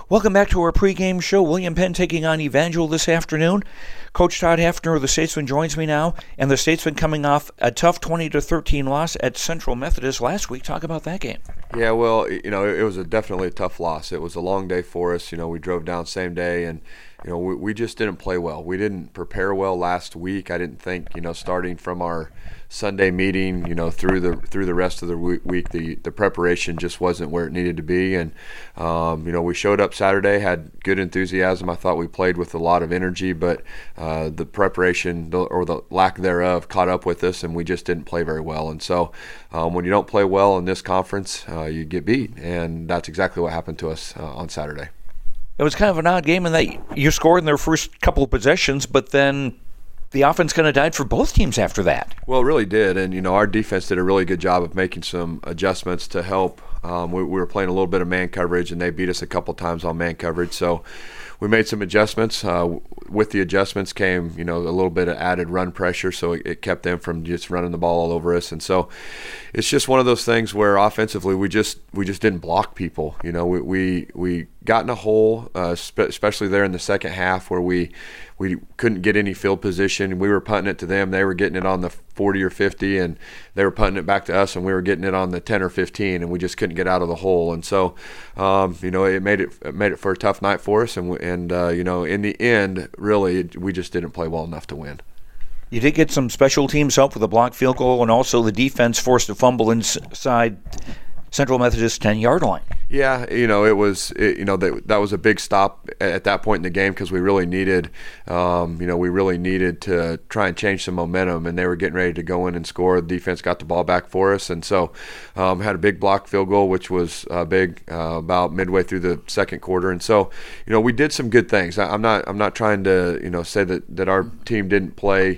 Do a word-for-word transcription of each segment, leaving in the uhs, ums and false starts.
Welcome back to our pregame show. William Penn taking on Evangel this afternoon. Coach Todd Hafner of the Statesman joins me now, and the Statesman coming off a tough twenty to thirteen loss at Central Methodist last week. Talk about that game. Yeah, well, you know, it was a definitely a tough loss. It was a long day for us. You know, we drove down same day, and you know, we, we just didn't play well. We didn't prepare well last week. I didn't think, you know, starting from our Sunday meeting, you know, through the through the rest of the week, the the preparation just wasn't where it needed to be. And um, you know, we showed up Saturday, had good enthusiasm. I thought we played with a lot of energy, but uh, the preparation or the lack thereof caught up with us, and we just didn't play very well. And so, um, when you don't play well in this conference, uh, you get beat, and that's exactly what happened to us uh, on Saturday. It was kind of an odd game in that you scored in their first couple of possessions, but then the offense kind of died for both teams after that. Well, it really did, and you know, our defense did a really good job of making some adjustments to help. Um, we, we were playing a little bit of man coverage, and they beat us a couple times on man coverage, so we made some adjustments. Uh, with the adjustments came, you know, a little bit of added run pressure, so it, it kept them from just running the ball all over us. And so it's just one of those things where offensively we just we just didn't block people. You know, we we, we got in a hole, uh, spe- especially there in the second half where we we couldn't get any field position. We were punting it to them. They were getting it on the forty or fifty, and they were punting it back to us, and we were getting it on the ten or fifteen, and we just couldn't get out of the hole. And so, um, you know, it made it, it made it for a tough night for us. And, we, and uh, you know, in the end, really, we just didn't play well enough to win. You did get some special teams help with a blocked field goal, and also the defense forced a fumble inside Central Methodist ten-yard line. Yeah, you know, it was, it, you know, that that was a big stop at that point in the game because we really needed, um, you know, we really needed to try and change some momentum, and they were getting ready to go in and score. The defense got the ball back for us, and so um, had a big block field goal, which was uh, big uh, about midway through the second quarter. And so, you know, we did some good things. I, I'm not, I'm not trying to, you know, say that that our team didn't play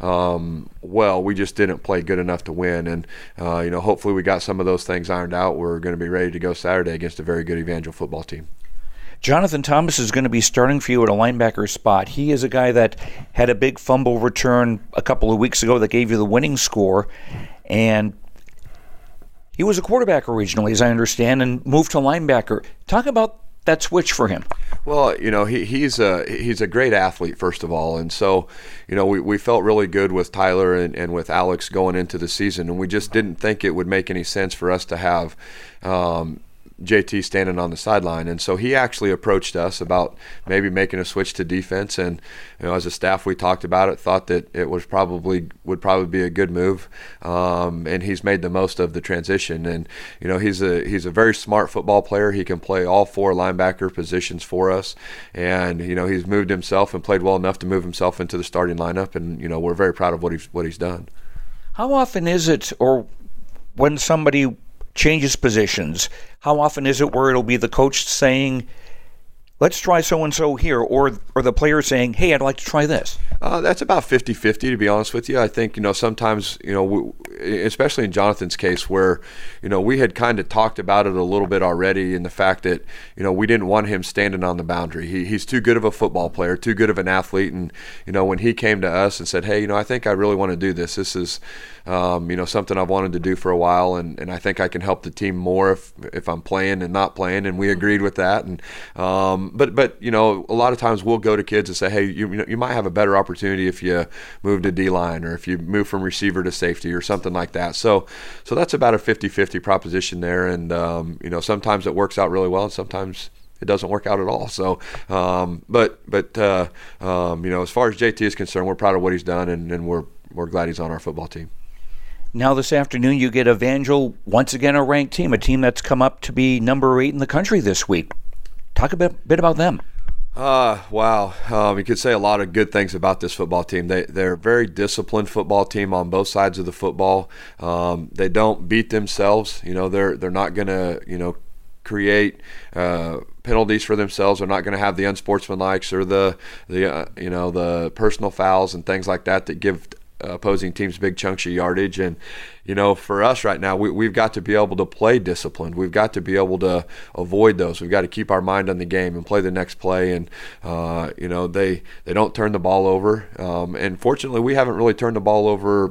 um, well. We just didn't play good enough to win, and uh, you know, hopefully we got some of those things ironed out. We're going to be ready to go Saturday against a very good Evangel football team. Jonathan Thomas is going to be starting for you at a linebacker spot. He is a guy that had a big fumble return a couple of weeks ago that gave you the winning score, and he was a quarterback originally, as I understand, and moved to linebacker. Talk about that switch for him. Well, you know, he, he's a he's a great athlete, first of all, and so, you know, we, we felt really good with Tyler and, and with Alex going into the season, and we just didn't think it would make any sense for us to have um, J T standing on the sideline. And so he actually approached us about maybe making a switch to defense, and you know, as a staff we talked about it, thought that it was probably would probably be a good move, um, and he's made the most of the transition. And you know, he's a he's a very smart football player. He can play all four linebacker positions for us, and you know, he's moved himself and played well enough to move himself into the starting lineup, and you know, we're very proud of what he's what he's done. How often is it, or when somebody changes positions, how often is it where it'll be the coach saying, let's try so-and-so here, or or the player saying, hey, I'd like to try this? Uh, that's about fifty-fifty, to be honest with you. I think, you know, sometimes, you know, we, especially in Jonathan's case where, you know, we had kind of talked about it a little bit already in the fact that, you know, we didn't want him standing on the boundary. He, he's too good of a football player, too good of an athlete. And, you know, when he came to us and said, hey, you know, I think I really want to do this. This is, um, you know, something I've wanted to do for a while, and, and I think I can help the team more if if I'm playing and not playing. And we agreed with that. And um, but, but you know, a lot of times we'll go to kids and say, hey, you, you know, you might have a better opportunity opportunity if you move to D-line, or if you move from receiver to safety, or something like that. So so that's about a fifty-fifty proposition there. And, um, you know, sometimes it works out really well, and sometimes it doesn't work out at all. So, um, but, but uh, um, you know, as far as J T is concerned, we're proud of what he's done, and, and we're, we're glad he's on our football team. Now this afternoon you get Evangel, once again a ranked team, a team that's come up to be number eight in the country this week. Talk a bit, bit about them. Uh, wow. Um, you could say a lot of good things about this football team. They, they're a very disciplined football team on both sides of the football. Um, they don't beat themselves. You know, they're they're not going to, you know, create uh, penalties for themselves. They're not going to have the unsportsmanlikes or the, the uh, you know, the personal fouls and things like that that give opposing teams big chunks of yardage. And you know, for us right now, we, we've got to be able to play disciplined. We've got to be able to avoid those. We've got to keep our mind on the game and play the next play. And uh, you know, they they don't turn the ball over. Um, and fortunately, we haven't really turned the ball over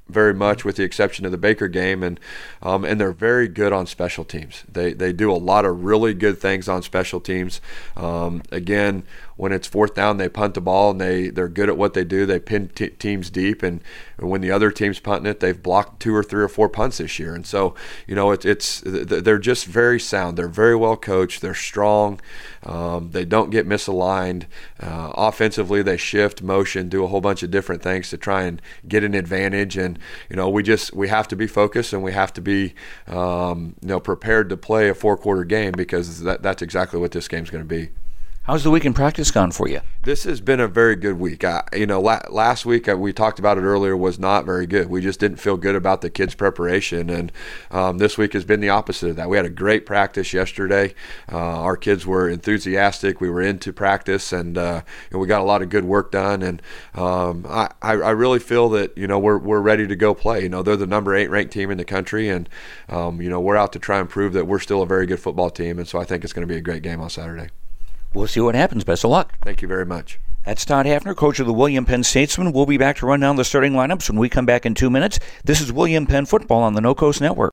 very much, with the exception of the Baker game, and um, and they're very good on special teams. They they do a lot of really good things on special teams. Um, again, when it's fourth down, they punt the ball, and they they're good at what they do. They pin t- teams deep, and when the other team's punting it, they've blocked two or three or four punts this year. And so, you know, it, it's they're just very sound. They're very well coached. They're strong. Um, they don't get misaligned. Uh, offensively, they shift, motion, do a whole bunch of different things to try and get an advantage. And you know, we just we have to be focused, and we have to be um, you know prepared to play a four quarter game, because that, that's exactly what this game's going to be. How's the week in practice gone for you? This has been a very good week. I, you know, la- last week, uh, we talked about it earlier, was not very good. We just didn't feel good about the kids' preparation, and um, this week has been the opposite of that. We had a great practice yesterday. Uh, our kids were enthusiastic. We were into practice, and, uh, and we got a lot of good work done. And um, I, I really feel that, you know, we're we're ready to go play. You know, they're the number eight ranked team in the country, and um, you know, we're out to try and prove that we're still a very good football team. And so I think it's going to be a great game on Saturday. We'll see what happens. Best of luck. Thank you very much. That's Todd Hafner, coach of the William Penn Statesmen. We'll be back to run down the starting lineups when we come back in two minutes. This is William Penn Football on the No Coast Network.